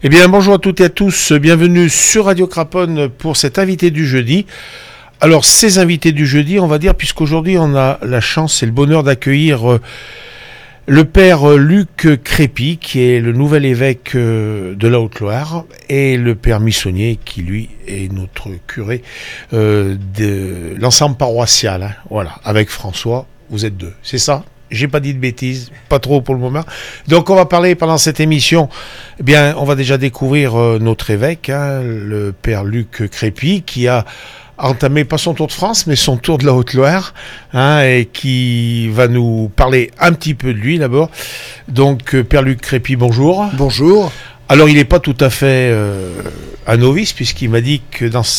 Eh bien, bonjour à toutes et à tous, bienvenue sur Radio Craponne pour cet invité du jeudi. Alors, ces invités du jeudi, on va dire, puisqu'aujourd'hui on a la chance et le bonheur d'accueillir le père Luc Crépy, qui est le nouvel évêque de la Haute-Loire, et le père Missonnier, qui lui est notre curé de l'ensemble paroissial. Hein. Voilà, avec François, vous êtes deux, c'est ça ? J'ai pas dit de bêtises, pas trop pour le moment. Donc on va parler pendant cette émission, eh bien on va déjà découvrir notre évêque, hein, le père Luc Crépy, qui a entamé pas son tour de France, mais son tour de la Haute-Loire, hein, et qui va nous parler un petit peu de lui d'abord. Donc père Luc Crépy, bonjour. Bonjour. Alors il n'est pas tout à fait un novice, puisqu'il m'a dit que dans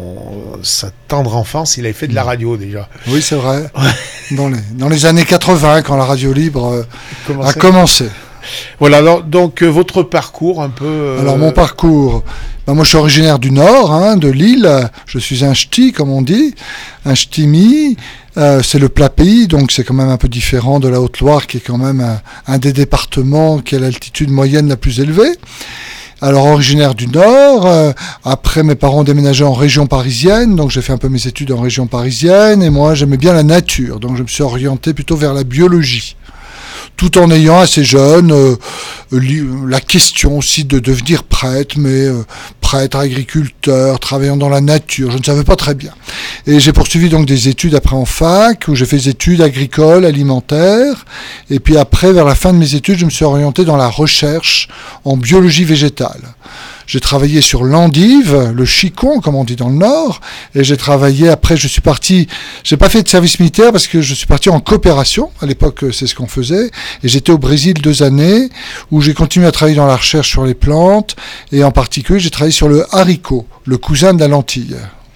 sa tendre enfance, il avait fait de la radio déjà. Oui, c'est vrai. Dans les années 80, quand la radio libre a commencé. Voilà, alors, donc votre parcours un peu... Alors mon parcours, moi je suis originaire du Nord, hein, de Lille, je suis un ch'ti comme on dit, un ch'timi, c'est le plat pays, donc c'est quand même un peu différent de la Haute-Loire qui est quand même un des départements qui a l'altitude moyenne la plus élevée. Alors originaire du Nord, après mes parents ont déménagé en région parisienne, donc j'ai fait un peu mes études en région parisienne, et moi j'aimais bien la nature, donc je me suis orienté plutôt vers la biologie. Tout en ayant assez jeune la question aussi de devenir prêtre, mais prêtre, agriculteur, travaillant dans la nature, je ne savais pas très bien. Et j'ai poursuivi donc des études après en fac, où j'ai fait des études agricoles, alimentaires, et puis après, vers la fin de mes études, je me suis orienté dans la recherche en biologie végétale. J'ai travaillé sur l'endive, le chicon, comme on dit dans le Nord, et j'ai travaillé, après je suis parti, j'ai pas fait de service militaire parce que je suis parti en coopération, à l'époque c'est ce qu'on faisait, et j'étais au Brésil 2 années, où j'ai continué à travailler dans la recherche sur les plantes, et en particulier j'ai travaillé sur le haricot, le cousin de la lentille.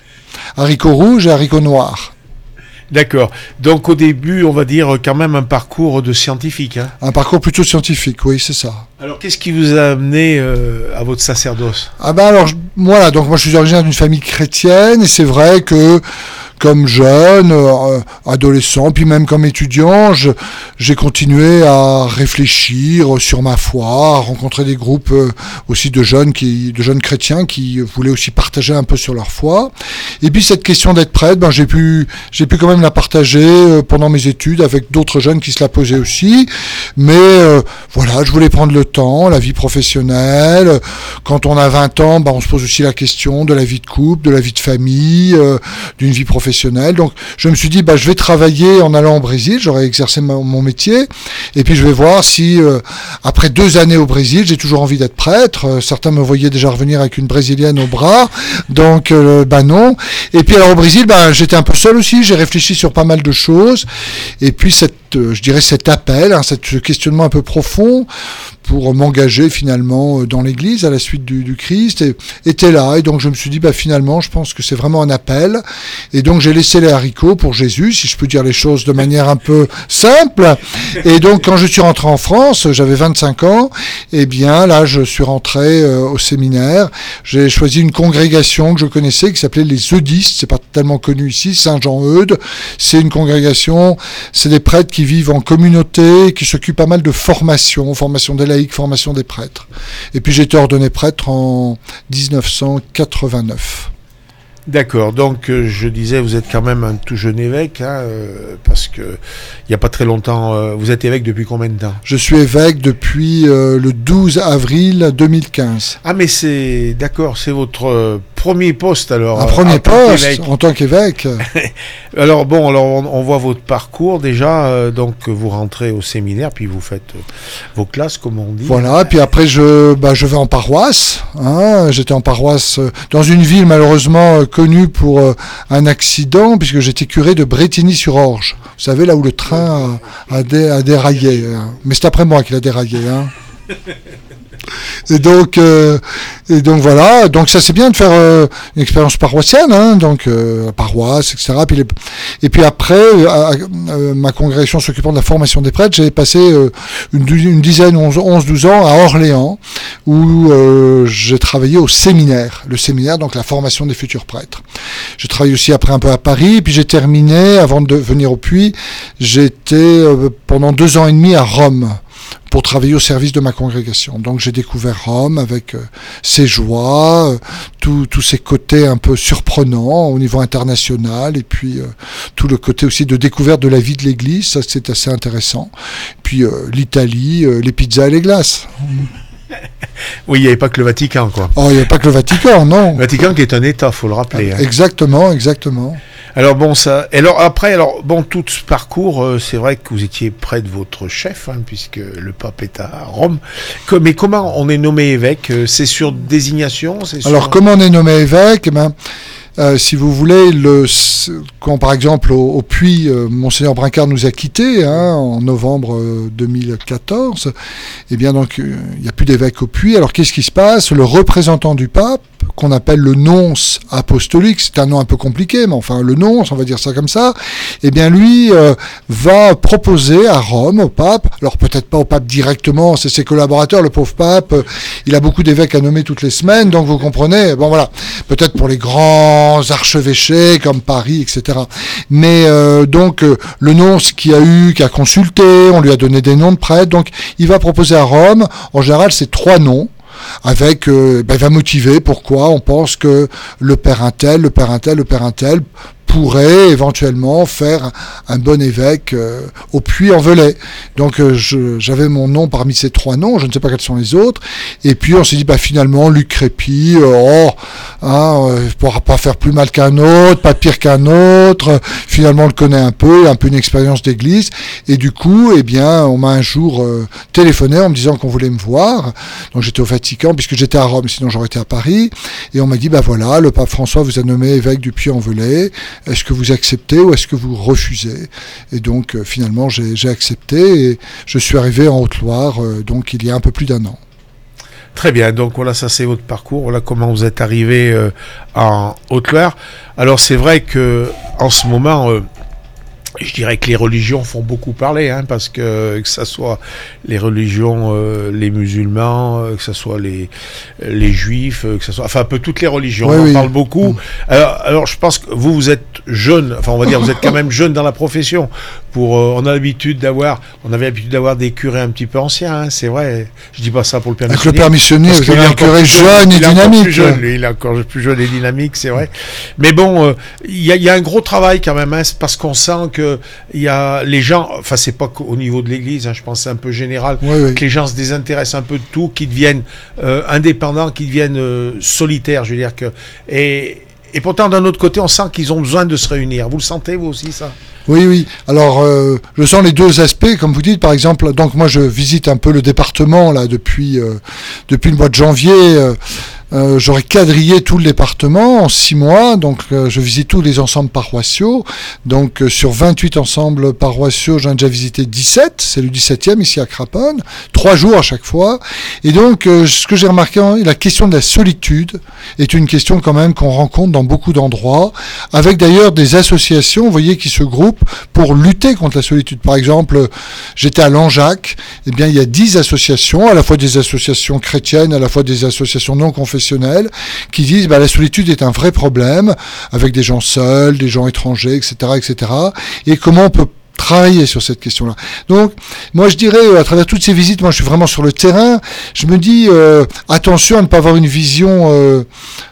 Haricot rouge et haricot noir. D'accord. Donc au début, on va dire quand même un parcours de scientifique. Hein. Un parcours plutôt scientifique, oui, c'est ça. Alors qu'est-ce qui vous a amené à votre sacerdoce ? Voilà, donc moi je suis originaire d'une famille chrétienne, et c'est vrai que comme jeune, adolescent, puis même comme étudiant, j'ai continué à réfléchir sur ma foi, à rencontrer des groupes aussi de jeunes chrétiens qui voulaient aussi partager un peu sur leur foi. Et puis cette question d'être prêtre, j'ai pu quand même la partager pendant mes études avec d'autres jeunes qui se la posaient aussi. Mais voilà, je voulais prendre le temps, la vie professionnelle. Quand on a 20 ans, on se pose aussi la question de la vie de couple, de la vie de famille, d'une vie professionnelle. Donc je me suis dit je vais travailler en allant au Brésil, j'aurais exercé mon métier, et puis je vais voir si après 2 années au Brésil, j'ai toujours envie d'être prêtre. Certains me voyaient déjà revenir avec une brésilienne au bras, donc non. Et puis alors au Brésil, j'étais un peu seul aussi, j'ai réfléchi sur pas mal de choses, et puis cet appel, ce questionnement un peu profond pour m'engager finalement dans l'église à la suite du Christ était là, et donc je me suis dit finalement je pense que c'est vraiment un appel, et donc j'ai laissé les haricots pour Jésus, si je peux dire les choses de manière un peu simple. Et donc quand je suis rentré en France, j'avais 25 ans, et bien là je suis rentré au séminaire, j'ai choisi une congrégation que je connaissais qui s'appelait les Eudistes, c'est pas tellement connu ici, Saint-Jean-Eudes, c'est une congrégation, c'est des prêtres qui vivent en communauté, qui s'occupent pas mal de formation des laïcs, formation des prêtres. Et puis j'ai été ordonné prêtre en 1989. D'accord, donc je disais, vous êtes quand même un tout jeune évêque, parce que il n'y a pas très longtemps, vous êtes évêque depuis combien de temps ? Je suis évêque depuis le 12 avril 2015. Ah mais c'est votre premier poste alors. Un premier poste en tant qu'évêque. Alors on voit votre parcours déjà, donc vous rentrez au séminaire, puis vous faites vos classes comme on dit. Voilà, puis après je vais en paroisse. J'étais en paroisse dans une ville malheureusement connue pour un accident, puisque j'étais curé de Brétigny-sur-Orge. Vous savez, là où le train a déraillé. Mais c'est après moi qu'il a déraillé. Et donc voilà, donc ça c'est bien de faire une expérience paroissienne, donc paroisse, etc. Et puis après, ma congrégation s'occupant de la formation des prêtres, j'ai passé une dizaine, 11-12 ans à Orléans, où j'ai travaillé au séminaire. Le séminaire, donc la formation des futurs prêtres. J'ai travaillé aussi après un peu à Paris, puis j'ai terminé, avant de venir au Puy, j'étais pendant 2 ans et demi à Rome, pour travailler au service de ma congrégation. Donc j'ai découvert Rome avec ses joies, tous ses côtés un peu surprenants au niveau international, et puis tout le côté aussi de découverte de la vie de l'Église, ça c'est assez intéressant. Puis l'Italie, les pizzas et les glaces. Oui, il n'y avait pas que le Vatican, quoi. Oh, il n'y avait pas que le Vatican, non. Le Vatican qui est un État, faut le rappeler. Hein. Exactement, exactement. Alors bon, ça. Alors après, tout ce parcours, c'est vrai que vous étiez près de votre chef, hein, puisque le pape est à Rome. Mais comment on est nommé évêque ? C'est sur désignation ? Alors comment on est nommé évêque ? Si vous voulez, quand par exemple au Puy, Monseigneur Brincard nous a quittés en novembre 2014, eh bien donc il n'y a plus d'évêque au Puy. Alors qu'est-ce qui se passe ? Le représentant du pape, qu'on appelle le nonce apostolique, c'est un nom un peu compliqué, mais enfin le nonce, on va dire ça comme ça, eh bien lui va proposer à Rome au pape, alors peut-être pas au pape directement, c'est ses collaborateurs, le pauvre pape, il a beaucoup d'évêques à nommer toutes les semaines, donc vous comprenez, bon voilà, peut-être pour les grands archevêchés comme Paris, etc. Mais donc le nonce qui a consulté, on lui a donné des noms de prêtres, donc il va proposer à Rome, en général c'est 3 noms, avec, il va motiver pourquoi on pense que le père un tel pourrait éventuellement faire un bon évêque au Puy-en-Velay. Donc j'avais mon nom parmi ces 3 noms, je ne sais pas quels sont les autres, et puis on s'est dit finalement Luc Crépy, pourra pas faire plus mal qu'un autre, pas pire qu'un autre, finalement on le connaît un peu une expérience d'église, et du coup on m'a un jour téléphoné en me disant qu'on voulait me voir, donc j'étais au Vatican puisque j'étais à Rome, sinon j'aurais été à Paris, et on m'a dit voilà, le pape François vous a nommé évêque du Puy-en-Velay, est-ce que vous acceptez ou est-ce que vous refusez ? Et donc finalement j'ai accepté et je suis arrivé en Haute-Loire donc il y a un peu plus d'1 an. Très bien, donc voilà, ça c'est votre parcours, voilà comment vous êtes arrivé en Haute-Loire. Alors c'est vrai que en ce moment, je dirais que les religions font beaucoup parler, parce que ça soit les religions, les musulmans, que ça soit les juifs, que ça soit, un peu toutes les religions, on parle beaucoup. Alors je pense que vous êtes jeune, on va dire vous êtes quand même jeune dans la profession. On avait l'habitude d'avoir des curés un petit peu anciens, c'est vrai. Je dis pas ça pour le père missionnaire. Avec le père missionnaire, vous avez un curé jeune et dynamique. Lui, il est encore plus jeune et dynamique, c'est vrai. Mais bon, il y a un gros travail quand même, parce qu'on sent que il y a les gens, c'est pas qu'au niveau de l'église, je pense que c'est un peu général, que les gens se désintéressent un peu de tout, qu'ils deviennent indépendants, qu'ils deviennent solitaires, je veux dire que et pourtant d'un autre côté on sent qu'ils ont besoin de se réunir. Vous le sentez vous aussi ça ? Oui. Alors, je sens les 2 aspects, comme vous dites, par exemple. Donc, moi, je visite un peu le département là depuis le mois de janvier. J'aurais quadrillé tout le département en 6 mois, donc je visite tous les ensembles paroissiaux. Donc sur 28 ensembles paroissiaux, j'en ai déjà visité 17, c'est le 17e ici à Craponne, 3 jours à chaque fois. Et donc ce que j'ai remarqué, la question de la solitude est une question quand même qu'on rencontre dans beaucoup d'endroits, avec d'ailleurs des associations, vous voyez, qui se groupent pour lutter contre la solitude. Par exemple, j'étais à Langeac, il y a 10 associations, à la fois des associations chrétiennes, à la fois des associations non confessionnelles, qui disent la solitude est un vrai problème avec des gens seuls, des gens étrangers, etc., etc. Et comment on peut travailler sur cette question-là. Donc, moi je dirais, à travers toutes ces visites, moi je suis vraiment sur le terrain, je me dis attention à ne pas avoir une vision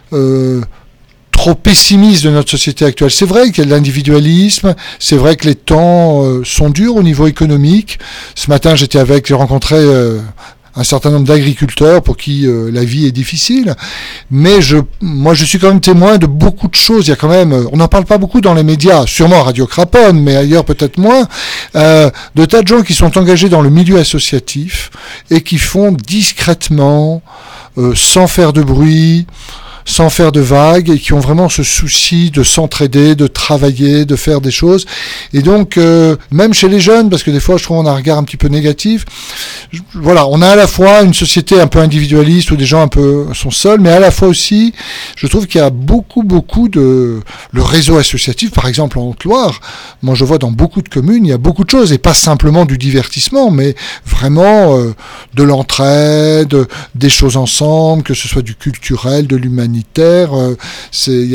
trop pessimiste de notre société actuelle. C'est vrai qu'il y a de l'individualisme, c'est vrai que les temps sont durs au niveau économique. Ce matin j'ai rencontré un certain nombre d'agriculteurs pour qui la vie est difficile, mais moi je suis quand même témoin de beaucoup de choses. Il y a quand même, on n'en parle pas beaucoup dans les médias, sûrement à Radio Craponne, mais ailleurs peut-être moins, de tas de gens qui sont engagés dans le milieu associatif et qui font discrètement, sans faire de bruit, sans faire de vagues et qui ont vraiment ce souci de s'entraider, de travailler, de faire des choses. Et donc, même chez les jeunes, parce que des fois je trouve on a un regard un petit peu négatif, voilà, on a à la fois une société un peu individualiste où des gens un peu sont seuls, mais à la fois aussi, je trouve qu'il y a beaucoup le réseau associatif, par exemple en Haute-Loire, moi je vois dans beaucoup de communes, il y a beaucoup de choses, et pas simplement du divertissement, mais vraiment de l'entraide, des choses ensemble, que ce soit du culturel, de l'humanitaire, c'est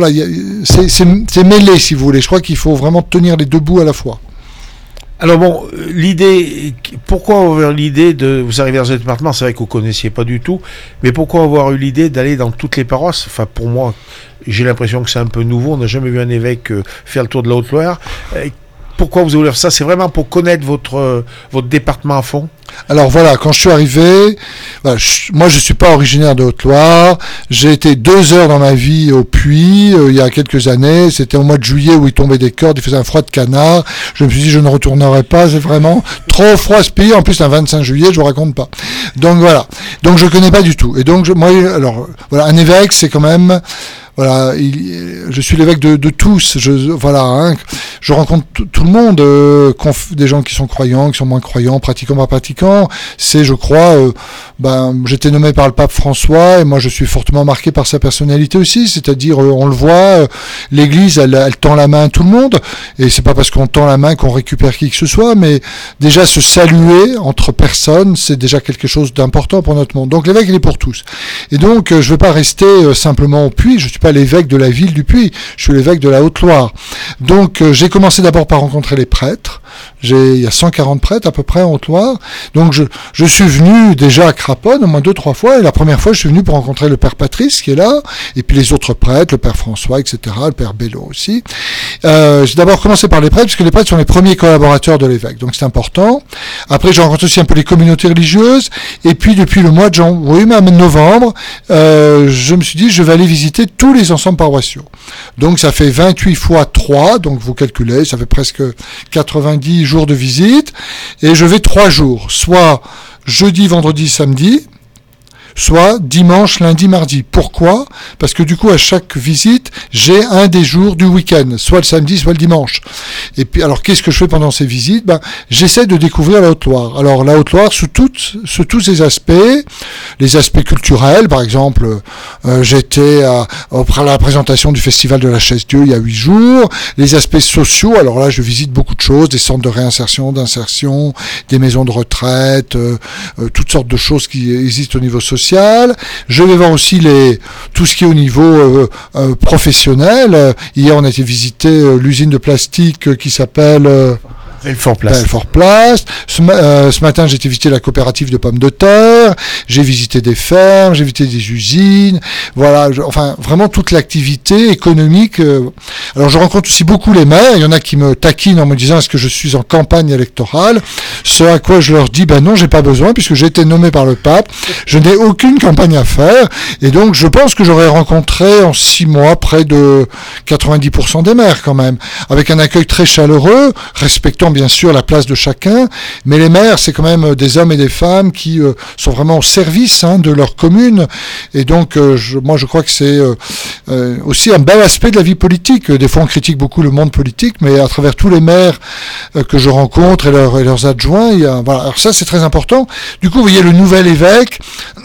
mêlé si vous voulez. Je crois qu'il faut vraiment tenir les deux bouts à la fois. Alors bon, pourquoi avoir l'idée de, vous arrivez dans ce département, c'est vrai que vous ne connaissiez pas du tout, mais pourquoi avoir eu l'idée d'aller dans toutes les paroisses? Enfin, pour moi, j'ai l'impression que c'est un peu nouveau, on n'a jamais vu un évêque faire le tour de la Haute-Loire. Pourquoi vous avez voulu faire ça? C'est vraiment pour connaître votre département à fond? Alors voilà, quand je suis arrivé, moi je suis pas originaire de Haute-Loire, j'ai été 2 heures dans ma vie au Puy, il y a quelques années, c'était au mois de juillet où il tombait des cordes, il faisait un froid de canard, je me suis dit je ne retournerai pas, c'est vraiment trop froid ce pays, en plus un 25 juillet, je vous raconte pas. Donc voilà, donc je connais pas du tout, et donc un évêque c'est quand même... Voilà, je suis l'évêque de tous. Je rencontre tout le monde, des gens qui sont croyants, qui sont moins croyants, pratiquants, pas pratiquants. C'est, je crois, j'étais nommé par le pape François et moi je suis fortement marqué par sa personnalité aussi. C'est-à-dire, on le voit, l'Église, elle tend la main à tout le monde et c'est pas parce qu'on tend la main qu'on récupère qui que ce soit, mais déjà se saluer entre personnes, c'est déjà quelque chose d'important pour notre monde. Donc l'évêque, il est pour tous. Et donc, je ne vais pas rester simplement au Puy. Je suis pas l'évêque de la ville du Puy, je suis l'évêque de la Haute-Loire. Donc j'ai commencé d'abord par rencontrer les prêtres. Il y a 140 prêtres à peu près en Haute-Loire. Donc je suis venu déjà à Craponne au moins 2-3 fois. Et la première fois, je suis venu pour rencontrer le père Patrice qui est là, et puis les autres prêtres, le père François, etc., le père Bello aussi. J'ai d'abord commencé par les prêtres, puisque les prêtres sont les premiers collaborateurs de l'évêque. Donc c'est important. Après, j'ai rencontré aussi un peu les communautés religieuses. Et puis depuis le mois de novembre, je me suis dit, je vais aller visiter tous les ensembles paroissiaux. Donc ça fait 28 fois 3, donc vous calculez, ça fait presque 90 jours de visite, et je vais 3 jours, soit jeudi, vendredi, samedi, soit dimanche, lundi, mardi. Pourquoi? Parce que du coup, à chaque visite, j'ai un des jours du week-end, soit le samedi, soit le dimanche. Et puis, alors, qu'est-ce que je fais pendant ces visites? J'essaie de découvrir la Haute-Loire. Alors, la Haute-Loire, sous tous ses aspects, les aspects culturels, par exemple, j'étais à la présentation du Festival de la Chaise-Dieu il y a 8 jours. Les aspects sociaux, alors là, je visite beaucoup de choses, des centres de réinsertion, d'insertion, des maisons de retraite, toutes sortes de choses qui existent au niveau social. Je vais voir aussi tout ce qui est au niveau professionnel. Hier, on a été visiter l'usine de plastique qui s'appelle... Belfort-Plast. Ce matin, j'ai été visiter la coopérative de pommes de terre. J'ai visité des fermes, j'ai visité des usines. Voilà, vraiment toute l'activité économique. Alors, je rencontre aussi beaucoup les maires. Il y en a qui me taquinent en me disant est-ce que je suis en campagne électorale? Ce à quoi je leur dis non, j'ai pas besoin puisque j'ai été nommé par le pape. Je n'ai aucune campagne à faire. Et donc, je pense que j'aurais rencontré en 6 mois près de 90% des maires quand même, avec un accueil très chaleureux, respectant bien sûr la place de chacun, mais les maires, c'est quand même des hommes et des femmes qui sont vraiment au service de leur commune, et donc je crois que c'est aussi un bel aspect de la vie politique. Des fois on critique beaucoup le monde politique, mais à travers tous les maires que je rencontre et leurs adjoints, alors ça c'est très important. Du coup, vous voyez, le nouvel évêque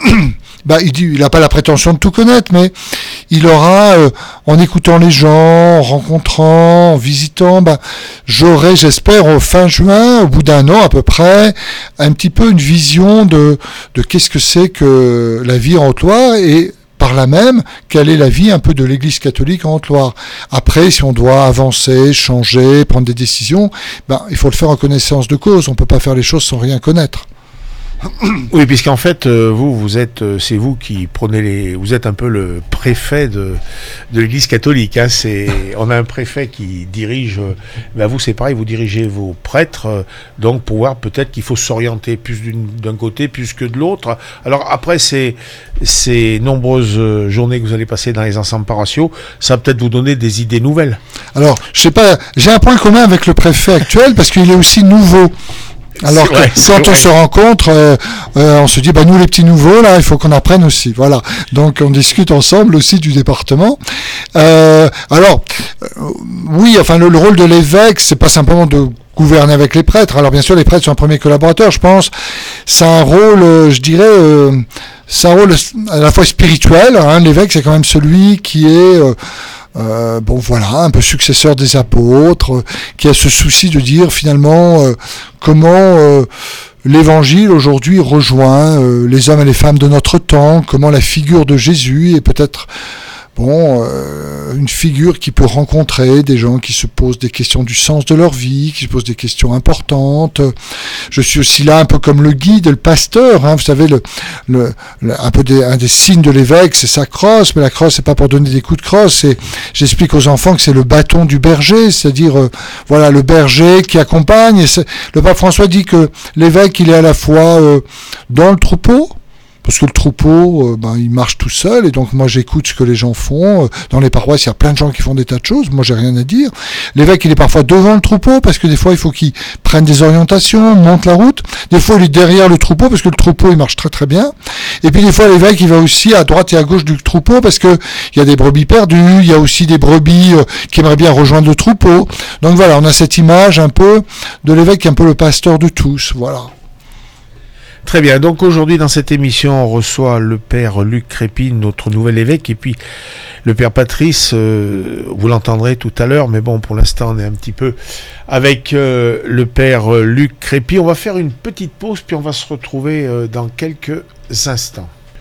il n'a pas la prétention de tout connaître, mais il aura, en écoutant les gens, en rencontrant, en visitant, j'aurai, j'espère, au fin juin, au bout d'un an à peu près, un petit peu une vision de qu'est-ce que c'est que la vie en Haute-Loire et par là même, quelle est la vie un peu de l'Église catholique en Haute-Loire. Après, si on doit avancer, changer, prendre des décisions, il faut le faire en connaissance de cause. On ne peut pas faire les choses sans rien connaître. Oui, puisqu'en fait, c'est vous qui prenez vous êtes un peu le préfet de l'Église catholique. On a un préfet qui dirige. Vous, c'est pareil, vous dirigez vos prêtres, donc pour voir peut-être qu'il faut s'orienter plus d'un côté plus que de l'autre. Alors après ces nombreuses journées que vous allez passer dans les ensembles paroissiaux, ça va peut-être vous donner des idées nouvelles. Alors, je sais pas, j'ai un point commun avec le préfet actuel parce qu'il est aussi nouveau. Alors quand on se rencontre, on se dit, nous les petits nouveaux, là, il faut qu'on apprenne aussi. Voilà. Donc on discute ensemble aussi du département. Oui, enfin le rôle de l'évêque, c'est pas simplement de gouverner avec les prêtres. Alors bien sûr, les prêtres sont un premier collaborateur, je pense. C'est un rôle, c'est un rôle à la fois spirituel. L'évêque, c'est quand même celui qui est un peu successeur des apôtres, qui a ce souci de dire finalement comment l'évangile aujourd'hui rejoint les hommes et les femmes de notre temps, comment la figure de Jésus est peut-être une figure qui peut rencontrer des gens qui se posent des questions du sens de leur vie, qui se posent des questions importantes. Je suis aussi là un peu comme le guide, le pasteur. Vous savez, un des signes de l'évêque, c'est sa crosse, mais la crosse, c'est pas pour donner des coups de crosse. J'explique aux enfants que c'est le bâton du berger, c'est-à-dire le berger qui accompagne. Le pape François dit que l'évêque, il est à la fois dans le troupeau, parce que le troupeau, il marche tout seul, et donc moi j'écoute ce que les gens font. Dans les paroisses, il y a plein de gens qui font des tas de choses, moi j'ai rien à dire. L'évêque, il est parfois devant le troupeau, parce que des fois il faut qu'il prenne des orientations, monte la route. Des fois il est derrière le troupeau, parce que le troupeau il marche très très bien. Et puis des fois l'évêque, il va aussi à droite et à gauche du troupeau, parce que il y a des brebis perdues, il y a aussi des brebis qui aimeraient bien rejoindre le troupeau. Donc voilà, on a cette image un peu de l'évêque qui est un peu le pasteur de tous, voilà. Très bien, donc aujourd'hui dans cette émission on reçoit le père Luc Crépy, notre nouvel évêque, et puis le père Patrice, vous l'entendrez tout à l'heure, mais bon pour l'instant on est un petit peu avec le père Luc Crépy. On va faire une petite pause puis on va se retrouver dans quelques instants.